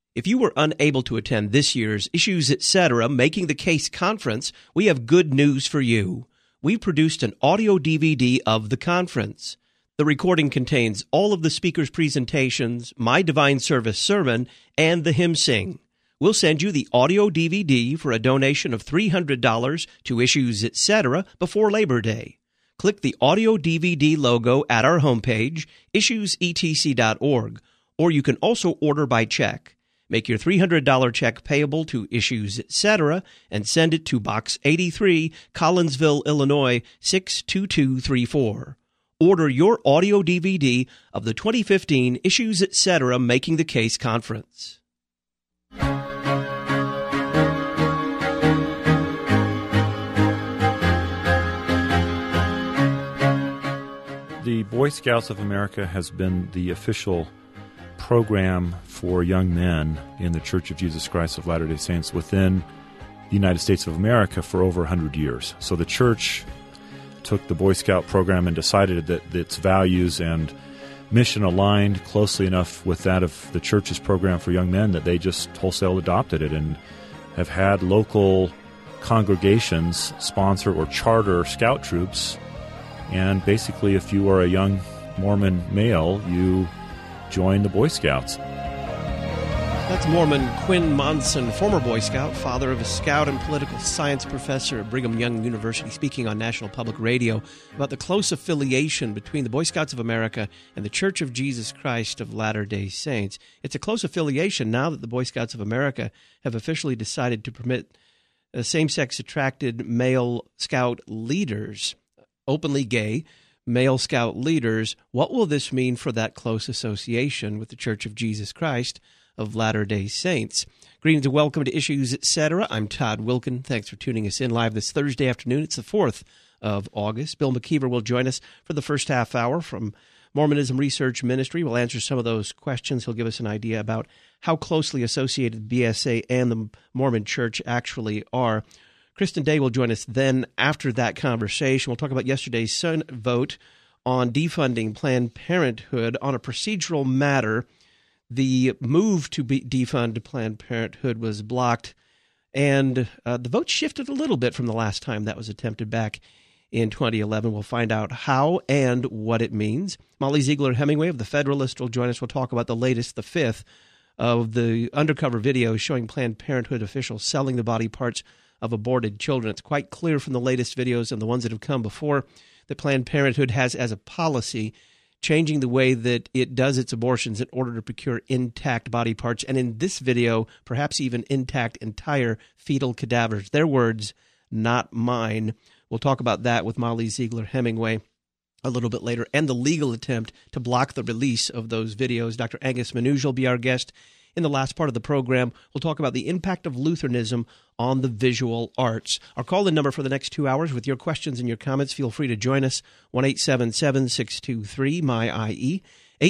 If you were unable to attend this year's Issues Etc. Making the Case conference, we have good news for you. We've produced an audio DVD of the conference. The recording contains all of the speakers' presentations, My Divine Service sermon, and the hymn sing. We'll send you the audio DVD for a donation of $300 to Issues Etc. before Labor Day. Click the audio DVD logo at our homepage, issuesetc.org, or you can also order by check. Make your $300 check payable to Issues Etc. and send it to Box 83, Collinsville, Illinois, 62234. Order your audio DVD of the 2015 Issues Etc. Making the Case conference. The Boy Scouts of America has been the official program for young men in the Church of Jesus Christ of Latter-day Saints within the United States of America for over 100 years. So the church took the Boy Scout program and decided that its values and mission aligned closely enough with that of the church's program for young men that they just wholesale adopted it and have had local congregations sponsor or charter scout troops. And basically, if you are a young Mormon male, you join the Boy Scouts. That's Mormon Quinn Monson, former Boy Scout, father of a scout and political science professor at Brigham Young University, speaking on National Public Radio about the close affiliation between the Boy Scouts of America and the Church of Jesus Christ of Latter-day Saints. It's a close affiliation now that the Boy Scouts of America have officially decided to permit same-sex attracted male scout leaders, openly gay male scout leaders. What will this mean for that close association with the Church of Jesus Christ of Latter-day Saints? Greetings and welcome to Issues Etc. I'm Todd Wilkin. Thanks for tuning us in live this Thursday afternoon. It's the 4th of August. Bill McKeever will join us for the first half hour from Mormonism Research Ministry. We'll answer some of those questions. He'll give us an idea about how closely associated BSA and the Mormon Church actually are. Kristen Day will join us then after that conversation. We'll talk about yesterday's Senate vote on defunding Planned Parenthood on a procedural matter. The move to defund Planned Parenthood was blocked, and the vote shifted a little bit from the last time that was attempted back in 2011. We'll find out how and what it means. Molly Ziegler Hemingway of The Federalist will join us. We'll talk about the latest, the 5th, of the undercover videos showing Planned Parenthood officials selling the body parts of aborted children. It's quite clear from the latest videos and the ones that have come before that Planned Parenthood has as a policy changing the way that it does its abortions in order to procure intact body parts, and in this video, perhaps even intact entire fetal cadavers. Their words, not mine. We'll talk about that with Molly Ziegler Hemingway a little bit later, and the legal attempt to block the release of those videos. Dr. Angus Menuge will be our guest. In the last part of the program, we'll talk about the impact of Lutheranism on the visual arts. Our call-in number for the next 2 hours with your questions and your comments, feel free to join us, 1-877-623-MY-IE,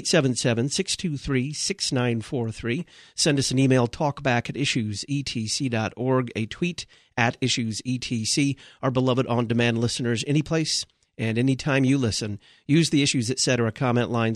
877-623-6943. Send us an email, talkback@issuesetc.org, a tweet @issuesetc. Our beloved on-demand listeners, anyplace and anytime you listen, use the Issues Etc. comment line,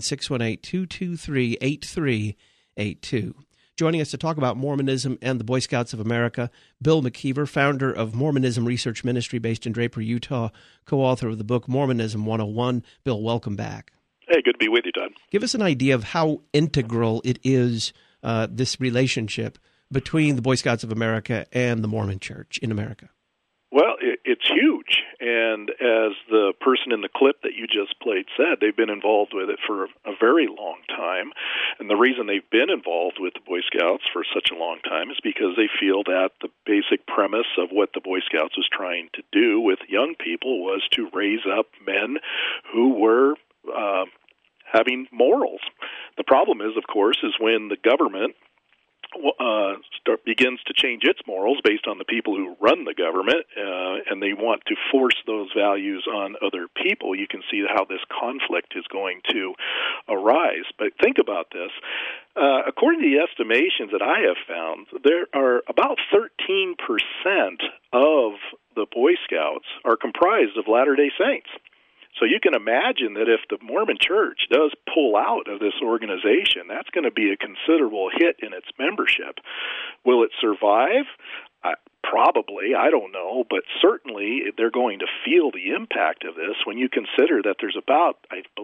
618-223-8382. Joining us to talk about Mormonism and the Boy Scouts of America, Bill McKeever, founder of Mormonism Research Ministry based in Draper, Utah, co-author of the book Mormonism 101. Bill, welcome back. Hey, good to be with you, Todd. Give us an idea of how integral it is, this relationship between the Boy Scouts of America and the Mormon Church in America. Well, it's huge, and as the person in the clip that you just played said, they've been involved with it for a very long time, and the reason they've been involved with the Boy Scouts for such a long time is because they feel that the basic premise of what the Boy Scouts was trying to do with young people was to raise up men who were having morals. The problem is, of course, is when the government begins to change its morals based on the people who run the government, and they want to force those values on other people, you can see how this conflict is going to arise. But think about this. According to the estimations that I have found, there are about 13% of the Boy Scouts are comprised of Latter-day Saints. So you can imagine that if the Mormon Church does pull out of this organization, that's going to be a considerable hit in its membership. Will it survive? Probably, I don't know, but certainly they're going to feel the impact of this when you consider that there's about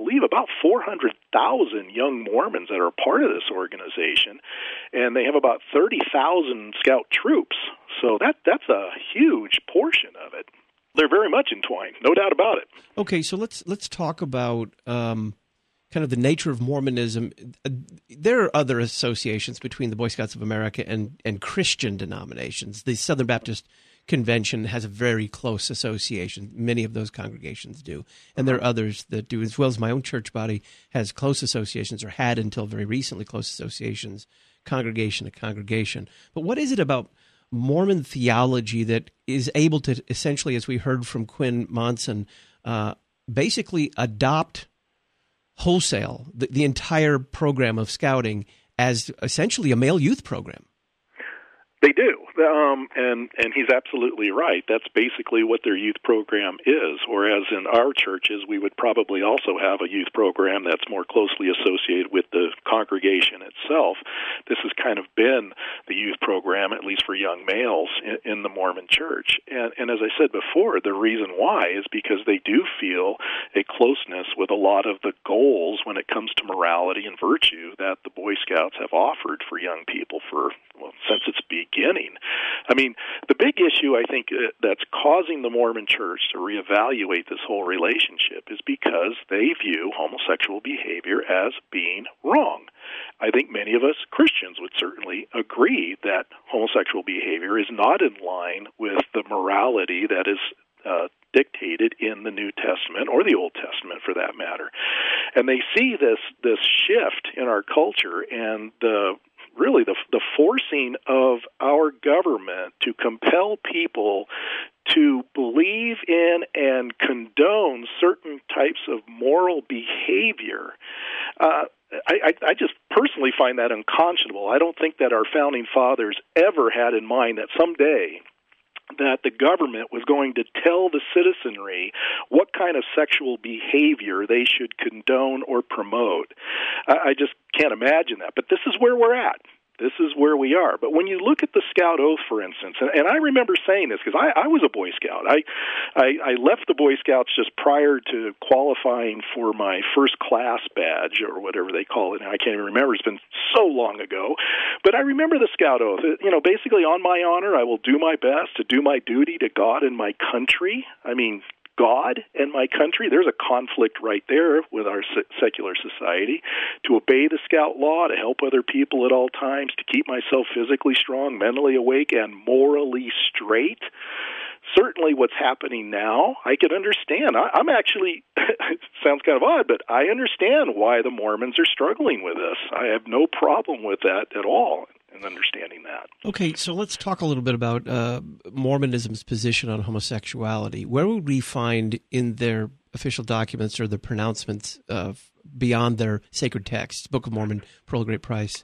400,000 young Mormons that are part of this organization, and they have about 30,000 scout troops. So that's a huge portion of it. They're very much entwined, no doubt about it. Okay, so let's talk about kind of the nature of Mormonism. There are other associations between the Boy Scouts of America and Christian denominations. The Southern Baptist Convention has a very close association. Many of those congregations do. And there are others that do, as well as my own church body has close associations, or had until very recently close associations, congregation to congregation. But what is it about Mormon theology that is able to essentially, as we heard from Quinn Monson, basically adopt wholesale the entire program of scouting as essentially a male youth program? They do, and he's absolutely right. That's basically what their youth program is, whereas in our churches we would probably also have a youth program that's more closely associated with the congregation itself. This has kind of been the youth program, at least for young males, in the Mormon Church. And as I said before, the reason why is because they do feel a closeness with a lot of the goals when it comes to morality and virtue that the Boy Scouts have offered for young people since its beginning. I mean, the big issue, I think, that's causing the Mormon Church to reevaluate this whole relationship is because they view homosexual behavior as being wrong. I think many of us Christians would certainly agree that homosexual behavior is not in line with the morality that is dictated in the New Testament, or the Old Testament for that matter. And they see this shift in our culture and really the forcing of our government to compel people to believe in and condone certain types of moral behavior. I just personally find that unconscionable. I don't think that our founding fathers ever had in mind that someday that the government was going to tell the citizenry what kind of sexual behavior they should condone or promote. I just can't imagine that. But this is where we're at. This is where we are. But when you look at the Scout Oath, for instance, and I remember saying this because I was a Boy Scout. I left the Boy Scouts just prior to qualifying for my first class badge, or whatever they call it. Now, I can't even remember. It's been so long ago. But I remember the Scout Oath. Basically, on my honor, I will do my best to do my duty to God and my country. I mean, God and my country, there's a conflict right there with our secular society. To obey the Scout law, to help other people at all times, to keep myself physically strong, mentally awake, and morally straight. Certainly what's happening now, I can understand. I'm actually, it sounds kind of odd, but I understand why the Mormons are struggling with this. I have no problem with that at all. And understanding that. Okay, so let's talk a little bit about Mormonism's position on homosexuality. Where would we find in their official documents or the pronouncements beyond their sacred texts, Book of Mormon, Pearl of Great Price,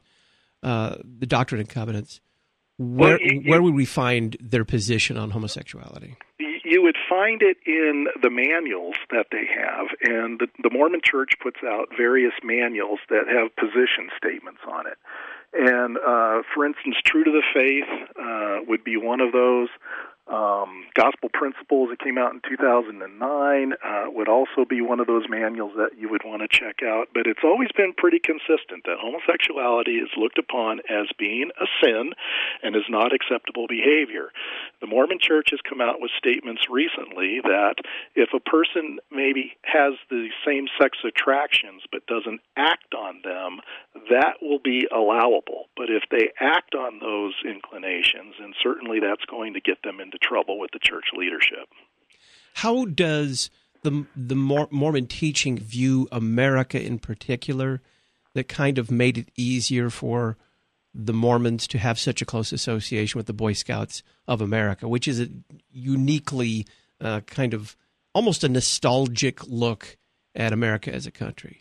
the Doctrine and Covenants, where would we find their position on homosexuality? You would find it in the manuals that they have, and the Mormon Church puts out various manuals that have position statements on it. And, for instance, True to the Faith would be one of those. Gospel Principles that came out in 2009 would also be one of those manuals that you would want to check out. But it's always been pretty consistent that homosexuality is looked upon as being a sin and is not acceptable behavior. The Mormon Church has come out with statements recently that if a person maybe has the same-sex attractions but doesn't act on them, that will be allowable. But if they act on those inclinations, then certainly that's going to get them into trouble with the church leadership. How does the Mormon teaching view America in particular that kind of made it easier for the Mormons to have such a close association with the Boy Scouts of America, which is a uniquely kind of almost a nostalgic look at America as a country?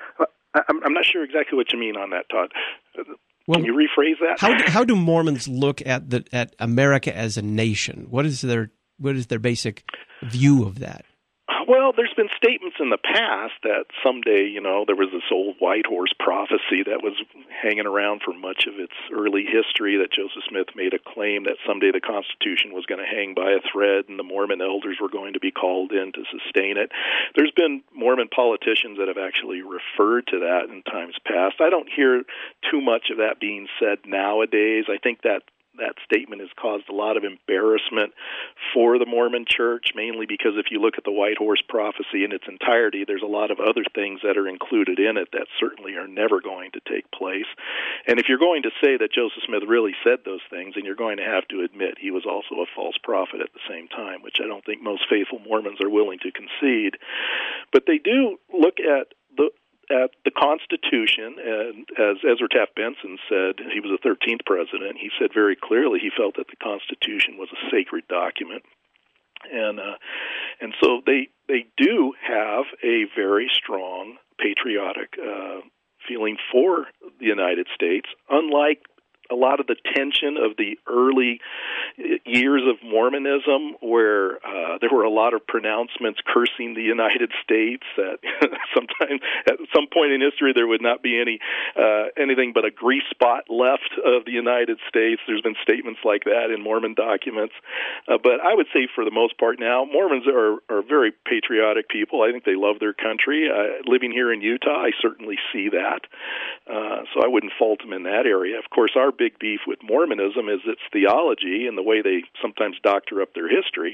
I'm not sure exactly what you mean on that, Todd. Can you rephrase that? How do Mormons look at America as a nation? What is their basic view of that? Well, there's been statements in the past that someday, there was this old white horse prophecy that was hanging around for much of its early history, that Joseph Smith made a claim that someday the Constitution was going to hang by a thread and the Mormon elders were going to be called in to sustain it. There's been Mormon politicians that have actually referred to that in times past. I don't hear too much of that being said nowadays. I think that statement has caused a lot of embarrassment for the Mormon Church, mainly because if you look at the White Horse prophecy in its entirety, there's a lot of other things that are included in it that certainly are never going to take place. And if you're going to say that Joseph Smith really said those things, then you're going to have to admit he was also a false prophet at the same time, which I don't think most faithful Mormons are willing to concede. But they do look at the Constitution, and as Ezra Taft Benson said, he was the 13th president, he said very clearly he felt that the Constitution was a sacred document. And so they do have a very strong patriotic feeling for the United States, unlike a lot of the tension of the early years of Mormonism, where there were a lot of pronouncements cursing the United States. That sometimes, at some point in history, there would not be anything but a grease spot left of the United States. There's been statements like that in Mormon documents. But I would say, for the most part now, Mormons are very patriotic people. I think they love their country. Living here in Utah, I certainly see that. So I wouldn't fault them in that area. Of course, our big beef with Mormonism is its theology and the way they sometimes doctor up their history.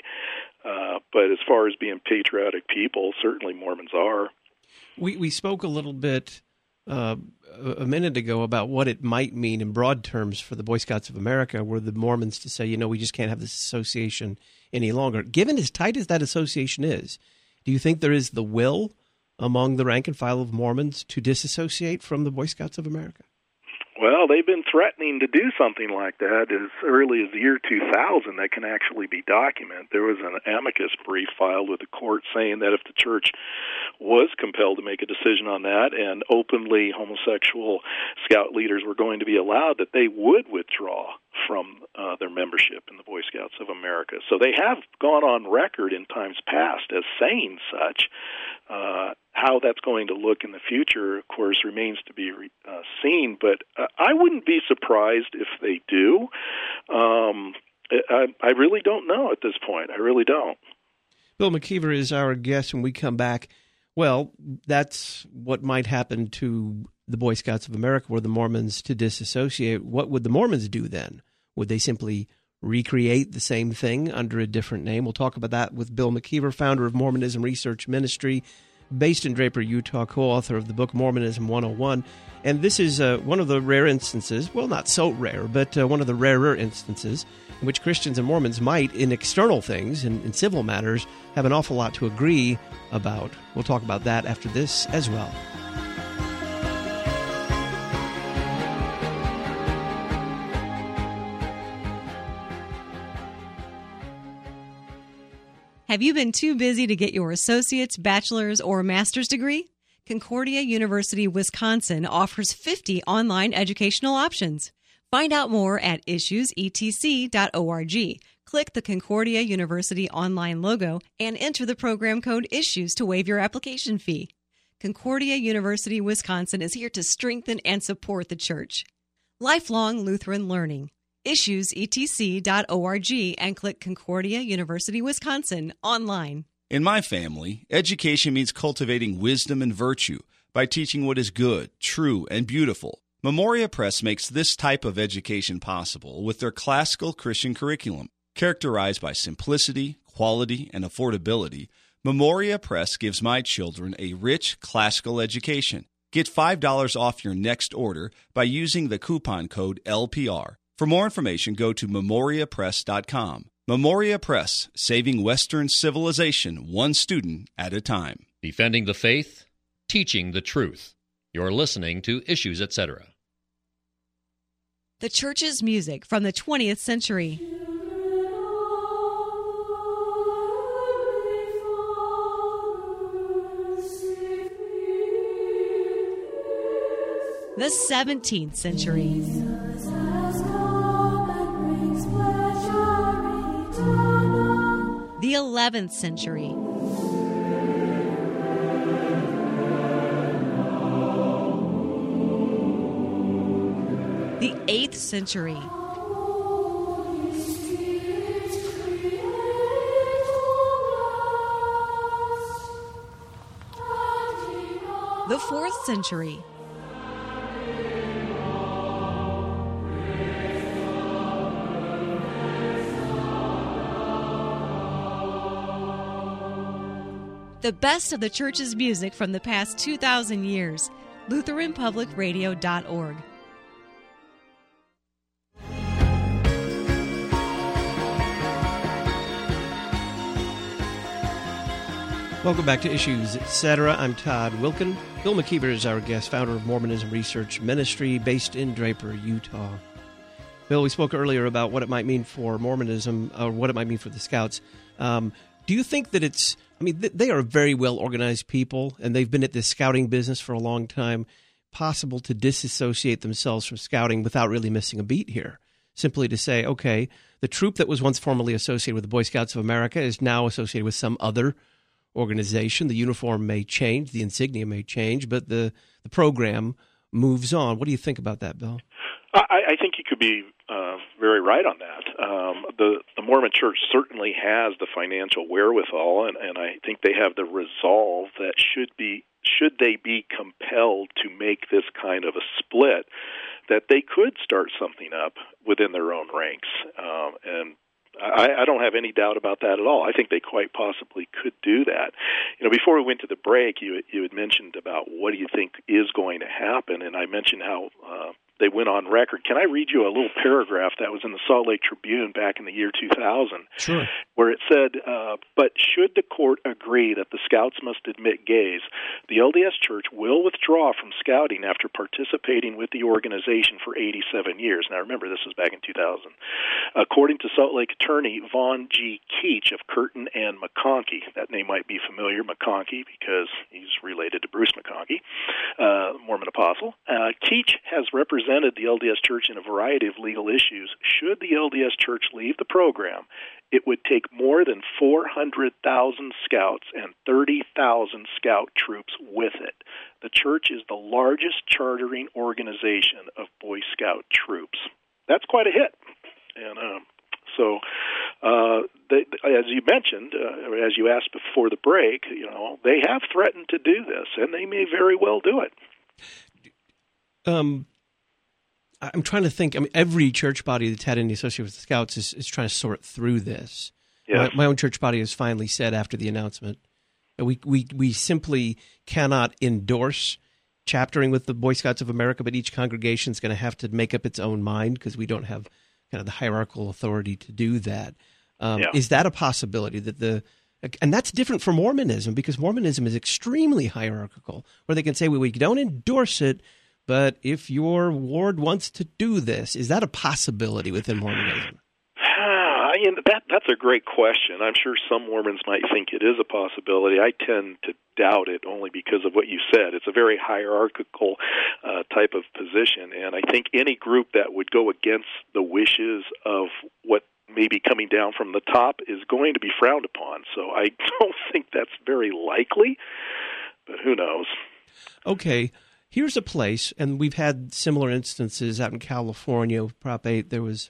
But as far as being patriotic people, certainly Mormons are. We spoke a little bit a minute ago about what it might mean in broad terms for the Boy Scouts of America, were the Mormons to say, we just can't have this association any longer. Given as tight as that association is, do you think there is the will among the rank and file of Mormons to disassociate from the Boy Scouts of America? Well, they've been threatening to do something like that as early as the year 2000 that can actually be documented. There was an amicus brief filed with the court saying that if the church was compelled to make a decision on that and openly homosexual scout leaders were going to be allowed, that they would withdraw from their membership in the Boy Scouts of America. So they have gone on record in times past as saying such. How that's going to look in the future, of course, remains to be seen, but I wouldn't be surprised if they do. I really don't know at this point. I really don't. Bill McKeever is our guest when we come back. Well, that's what might happen to the Boy Scouts of America, were the Mormons to disassociate. What would the Mormons do then? Would they simply recreate the same thing under a different name? We'll talk about that with Bill McKeever, founder of Mormonism Research Ministry, based in Draper, Utah, co-author of the book Mormonism 101. And this is one of the rare instances, well, not so rare, but one of the rarer instances in which Christians and Mormons might, in external things, in civil matters, have an awful lot to agree about. We'll talk about that after this as well. Have you been too busy to get your associate's, bachelor's, or master's degree? Concordia University, Wisconsin offers 50 online educational options. Find out more at issuesetc.org. Click the Concordia University online logo and enter the program code ISSUES to waive your application fee. Concordia University, Wisconsin is here to strengthen and support the church. Lifelong Lutheran Learning. issuesetc.org and click Concordia University, Wisconsin online. In my family, education means cultivating wisdom and virtue by teaching what is good, true, and beautiful. Memoria Press makes this type of education possible with their classical Christian curriculum. Characterized by simplicity, quality, and affordability, Memoria Press gives my children a rich classical education. Get $5 off your next order by using the coupon code LPR. For more information, go to memoriapress.com. Memoria Press, saving Western civilization one student at a time. Defending the faith, teaching the truth. You're listening to Issues, Etc. The church's music from the 20th century. The 17th century. The 11th century. century. The 4th century. The best of the church's music from the past 2,000 years. LutheranPublicRadio.org. Welcome back to Issues Etc. I'm Todd Wilken. Bill McKeever is our guest, founder of Mormonism Research Ministry, based in Draper, Utah. Bill, we spoke earlier about what it might mean for Mormonism, or what it might mean for the Scouts. Do you think that it's, they are very well-organized people, and they've been at this scouting business for a long time, possible to disassociate themselves from scouting without really missing a beat here? Simply to say, okay, the troop that was once formerly associated with the Boy Scouts of America is now associated with some other organization. The uniform may change, the insignia may change, but the program moves on. What do you think about that, Bill? I think you could be very right on that. The Mormon Church certainly has the financial wherewithal, and I think they have the resolve that should they be compelled to make this kind of a split, that they could start something up within their own ranks. And I don't have any doubt about that at all. I think they quite possibly could do that. Before we went to the break, you had mentioned about what do you think is going to happen, and I mentioned how they went on record. Can I read you a little paragraph that was in the Salt Lake Tribune back in the year 2000? Sure. Where it said, but should the court agree that the Scouts must admit gays, the LDS Church will withdraw from scouting after participating with the organization for 87 years. Now, remember, this was back in 2000. According to Salt Lake attorney Vaughn G. Keach of Curtin and McConkie, that name might be familiar, McConkie, because he's related to Bruce McConkie, Mormon apostle. Keach has represented the LDS Church in a variety of legal issues. Should the LDS Church leave the program, it would take more than 400,000 scouts and 30,000 scout troops with it. The church is the largest chartering organization of Boy Scout troops. That's quite a hit. And so, as you mentioned, as you asked before the break, they have threatened to do this, and they may very well do it. I'm trying to think. Every church body that's had any association with the Scouts is trying to sort through this. Yes. My own church body has finally said after the announcement that we simply cannot endorse chaptering with the Boy Scouts of America, but each congregation is going to have to make up its own mind because we don't have kind of the hierarchical authority to do that. Is that a possibility and that's different from Mormonism, because Mormonism is extremely hierarchical, where they can say, we don't endorse it, but if your ward wants to do this, is that a possibility within Mormonism? That's a great question. I'm sure some Mormons might think it is a possibility. I tend to doubt it only because of what you said. It's a very hierarchical type of position, and I think any group that would go against the wishes of what may be coming down from the top is going to be frowned upon. So I don't think that's very likely, but who knows? Okay. Here's a place, and we've had similar instances out in California. Prop 8, there was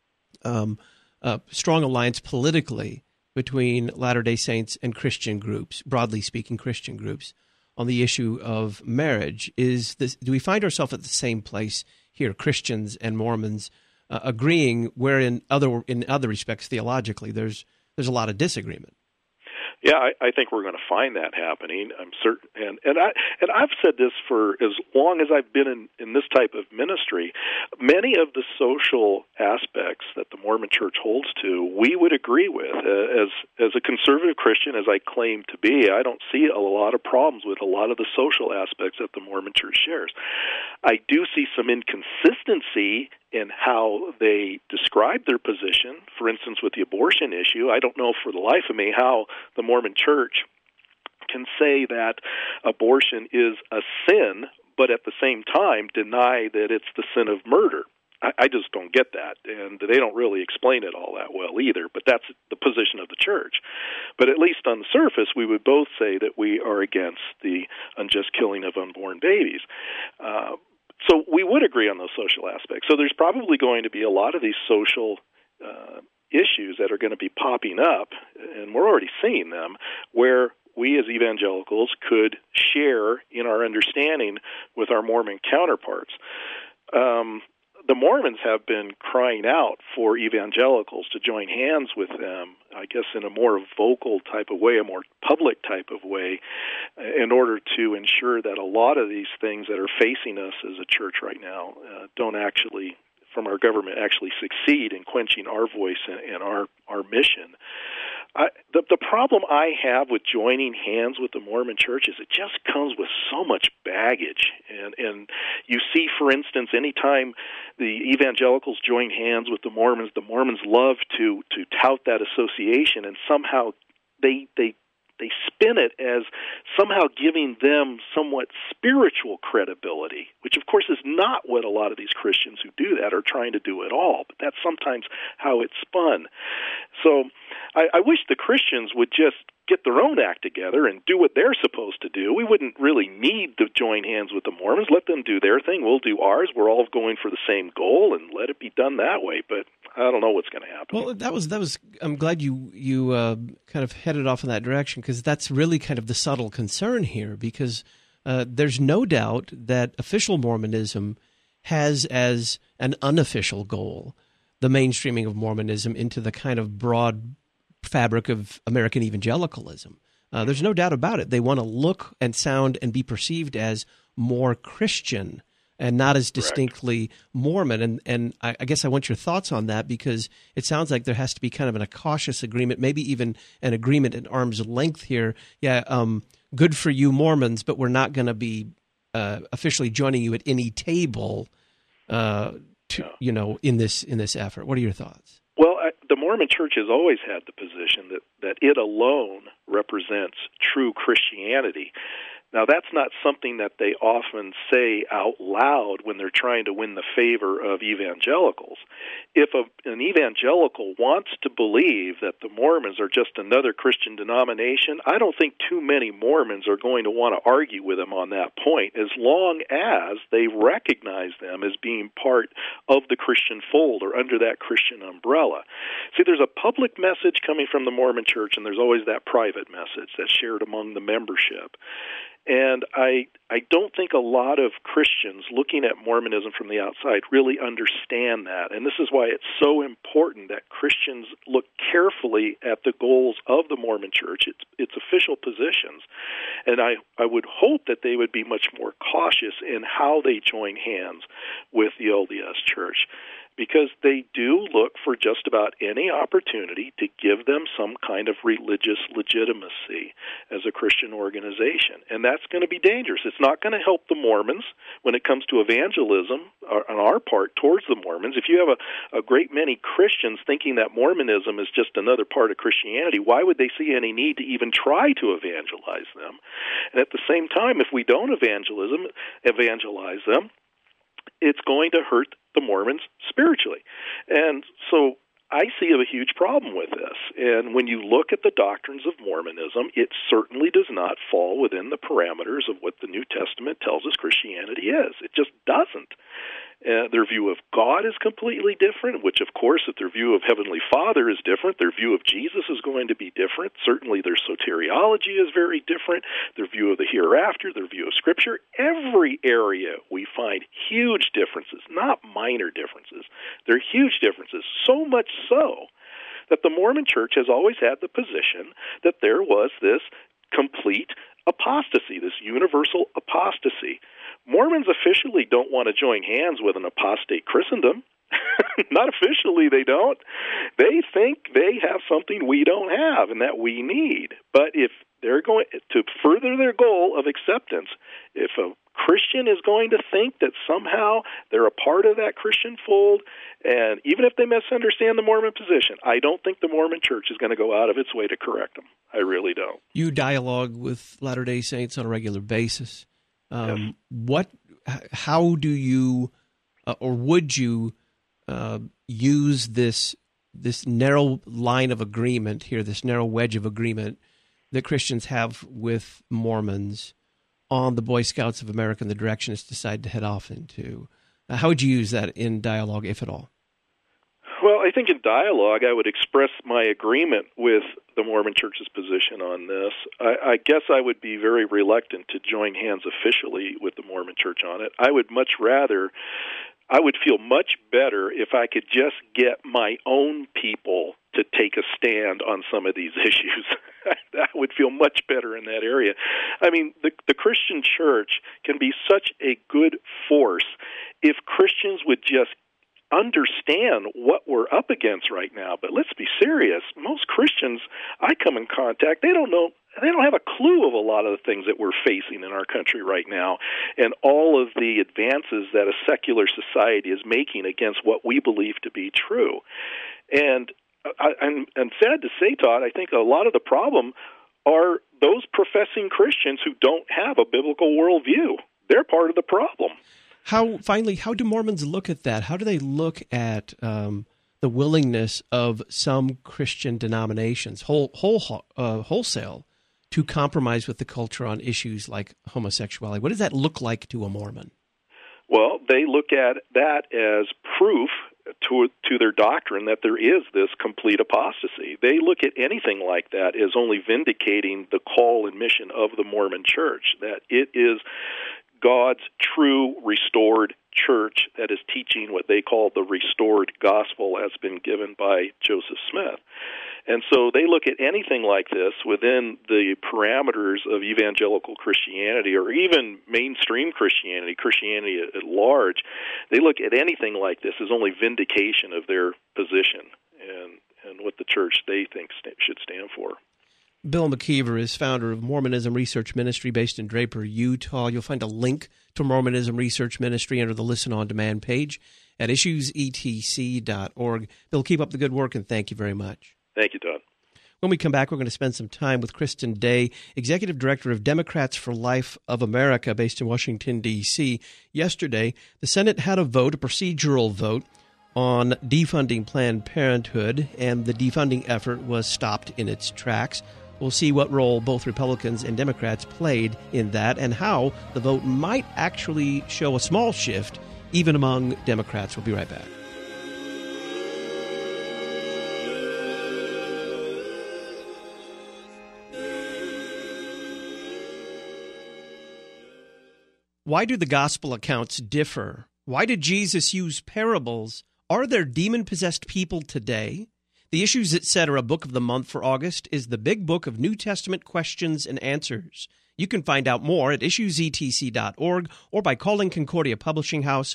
a strong alliance politically between Latter-day Saints and Christian groups, broadly speaking Christian groups, on the issue of marriage. Do we find ourselves at the same place here, Christians and Mormons agreeing, where in other respects theologically there's a lot of disagreement? Yeah, I think we're going to find that happening. I'm certain, and I've said this for as long as I've been in this type of ministry. Many of the social aspects that the Mormon Church holds to, we would agree with. As a conservative Christian, as I claim to be, I don't see a lot of problems with a lot of the social aspects that the Mormon Church shares. I do see some inconsistency in how they describe their position. For instance, with the abortion issue, I don't know for the life of me how the Mormon Church can say that abortion is a sin, but at the same time deny that it's the sin of murder. I just don't get that, and they don't really explain it all that well either, but that's the position of the church. But at least on the surface, we would both say that we are against the unjust killing of unborn babies. So we would agree on those social aspects. So there's probably going to be a lot of these social issues that are going to be popping up, and we're already seeing them, where we as evangelicals could share in our understanding with our Mormon counterparts. The Mormons have been crying out for evangelicals to join hands with them, I guess in a more vocal type of way, a more public type of way, in order to ensure that a lot of these things that are facing us as a church right now don't actually, from our government, actually succeed in quenching our voice and our mission. The problem I have with joining hands with the Mormon Church is it just comes with so much baggage. And you see, for instance, anytime the evangelicals join hands with the Mormons love to tout that association, and somehow they spin it as somehow giving them somewhat spiritual credibility, which of course is not what a lot of these Christians who do that are trying to do at all, but that's sometimes how it's spun. So I wish the Christians would just get their own act together and do what they're supposed to do. We wouldn't really need to join hands with the Mormons. Let them do their thing. We'll do ours. We're all going for the same goal, and let it be done that way. But I don't know what's going to happen. Well, that was. I'm glad you kind of headed off in that direction, because that's really kind of the subtle concern here. Because there's no doubt that official Mormonism has as an unofficial goal the mainstreaming of Mormonism into the kind of broad fabric of American evangelicalism. There's no doubt about it. They want to look and sound and be perceived as more Christian and not as distinctly Mormon. And I guess I want your thoughts on that, because it sounds like there has to be kind of a cautious agreement, maybe even an agreement at arm's length here. Yeah, good for you Mormons, but we're not going to be officially joining you at any table in this effort. What are your thoughts? Well, the Mormon Church has always had the position that it alone represents true Christianity. Now, that's not something that they often say out loud when they're trying to win the favor of evangelicals. If an evangelical wants to believe that the Mormons are just another Christian denomination, I don't think too many Mormons are going to want to argue with them on that point, as long as they recognize them as being part of the Christian fold or under that Christian umbrella. See, there's a public message coming from the Mormon Church, and there's always that private message that's shared among the membership. And I don't think a lot of Christians looking at Mormonism from the outside really understand that. And this is why it's so important that Christians look carefully at the goals of the Mormon Church, its official positions. And I would hope that they would be much more cautious in how they join hands with the LDS Church, because they do look for just about any opportunity to give them some kind of religious legitimacy as a Christian organization. And that's going to be dangerous. It's not going to help the Mormons when it comes to evangelism on our part towards the Mormons. If you have a great many Christians thinking that Mormonism is just another part of Christianity, why would they see any need to even try to evangelize them? And at the same time, if we don't evangelize them, it's going to hurt the Mormons spiritually. And so I see a huge problem with this. And when you look at the doctrines of Mormonism, it certainly does not fall within the parameters of what the New Testament tells us Christianity is. It just doesn't. Their view of God is completely different, which, of course, if their view of Heavenly Father is different, their view of Jesus is going to be different. Certainly their soteriology is very different. Their view of the hereafter, their view of Scripture. Every area we find huge differences, not minor differences. They're huge differences, so much so that the Mormon Church has always had the position that there was this complete apostasy, this universal apostasy. Mormons officially don't want to join hands with an apostate Christendom. Not officially, they don't. They think they have something we don't have and that we need. But if they're going to further their goal of acceptance, if a Christian is going to think that somehow they're a part of that Christian fold, and even if they misunderstand the Mormon position, I don't think the Mormon Church is going to go out of its way to correct them. I really don't. You dialogue with Latter-day Saints on a regular basis. Yes. How do you, or would you, use this narrow line of agreement here, this narrow wedge of agreement that Christians have with Mormons, on the Boy Scouts of America and the direction it's decided to head off into? How would you use that in dialogue, if at all? Well, I think in dialogue I would express my agreement with the Mormon Church's position on this. I guess I would be very reluctant to join hands officially with the Mormon Church on it. I would feel much better if I could just get my own people to take a stand on some of these issues. I would feel much better in that area. I mean, the Christian church can be such a good force if Christians would just understand what we're up against right now. But let's be serious. Most Christians I come in contact, they don't have a clue of a lot of the things that we're facing in our country right now, and all of the advances that a secular society is making against what we believe to be true. And I'm sad to say, Todd, I think a lot of the problem are those professing Christians who don't have a biblical worldview. They're part of the problem. How do Mormons look at that? How do they look at the willingness of some Christian denominations, wholesale, to compromise with the culture on issues like homosexuality? What does that look like to a Mormon? Well, they look at that as proof to their doctrine that there is this complete apostasy. They look at anything like that as only vindicating the call and mission of the Mormon Church, that it is God's true restored church that is teaching what they call the restored gospel as been given by Joseph Smith. And so they look at anything like this within the parameters of evangelical Christianity or even mainstream Christianity at large. They look at anything like this as only vindication of their position and what the church they think should stand for. Bill McKeever is founder of Mormonism Research Ministry based in Draper, Utah. You'll find a link to Mormonism Research Ministry under the Listen On Demand page at issuesetc.org. Bill, keep up the good work, and thank you very much. Thank you, Todd. When we come back, we're going to spend some time with Kristen Day, Executive Director of Democrats for Life of America based in Washington, D.C. Yesterday, the Senate had a procedural vote, on defunding Planned Parenthood, and the defunding effort was stopped in its tracks. We'll see what role both Republicans and Democrats played in that and how the vote might actually show a small shift even among Democrats. We'll be right back. Why do the gospel accounts differ? Why did Jesus use parables? Are there demon-possessed people today? The Issues Etc. book of the month for August is the Big Book of New Testament Questions and Answers. You can find out more at issuesetc.org or by calling Concordia Publishing House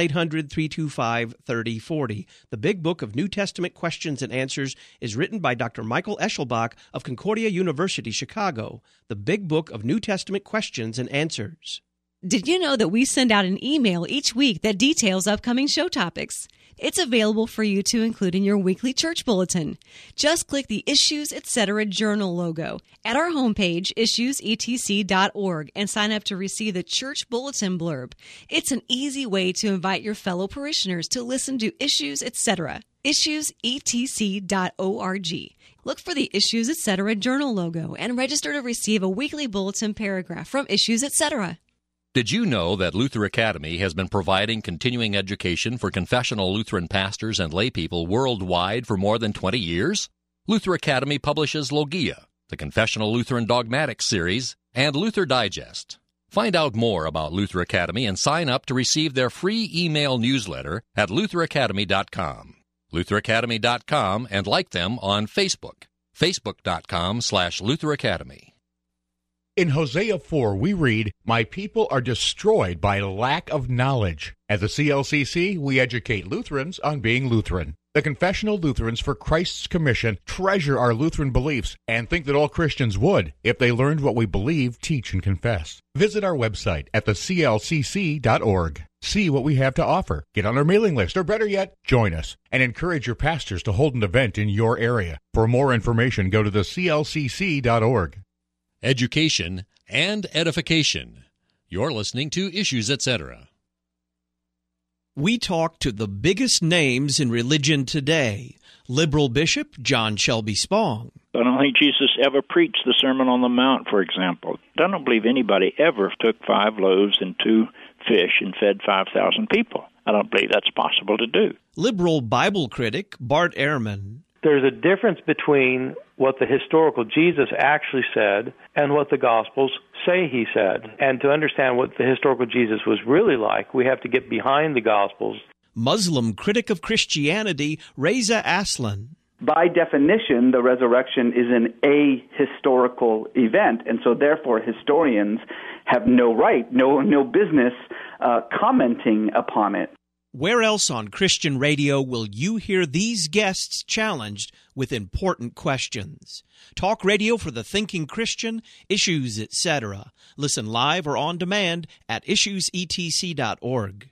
1-800-325-3040. The Big Book of New Testament Questions and Answers is written by Dr. Michael Eschelbach of Concordia University, Chicago. The Big Book of New Testament Questions and Answers. Did you know that we send out an email each week that details upcoming show topics? It's available for you to include in your weekly church bulletin. Just click the Issues Etc. Journal logo at our homepage, issuesetc.org, and sign up to receive the church bulletin blurb. It's an easy way to invite your fellow parishioners to listen to Issues Etc. issuesetc.org. Look for the Issues Etc. Journal logo and register to receive a weekly bulletin paragraph from Issues Etc. Did you know that Luther Academy has been providing continuing education for confessional Lutheran pastors and laypeople worldwide for more than 20 years? Luther Academy publishes Logia, the Confessional Lutheran Dogmatics series, and Luther Digest. Find out more about Luther Academy and sign up to receive their free email newsletter at lutheracademy.com. lutheracademy.com, and like them on Facebook, facebook.com/Luther Academy. In Hosea 4, we read, "My people are destroyed by lack of knowledge." At the CLCC, we educate Lutherans on being Lutheran. The Confessional Lutherans for Christ's Commission treasure our Lutheran beliefs and think that all Christians would if they learned what we believe, teach, and confess. Visit our website at theclcc.org. See what we have to offer. Get on our mailing list, or better yet, join us, and encourage your pastors to hold an event in your area. For more information, go to theclcc.org. Education and edification. You're listening to Issues Etc. We talk to the biggest names in religion today. Liberal Bishop John Shelby Spong, I don't think Jesus ever preached the Sermon on the Mount, for example. I don't believe anybody ever took 5 loaves and 2 fish and fed 5,000 people. I don't believe that's possible to do. Liberal Bible critic Bart Ehrman. There's a difference between what the historical Jesus actually said and what the Gospels say he said. And to understand what the historical Jesus was really like, we have to get behind the Gospels. Muslim critic of Christianity Reza Aslan. By definition, the resurrection is an ahistorical event, and so therefore historians have no right, no business commenting upon it. Where else on Christian radio will you hear these guests challenged with important questions? Talk radio for the thinking Christian, issues, etc. Listen live or on demand at issuesetc.org.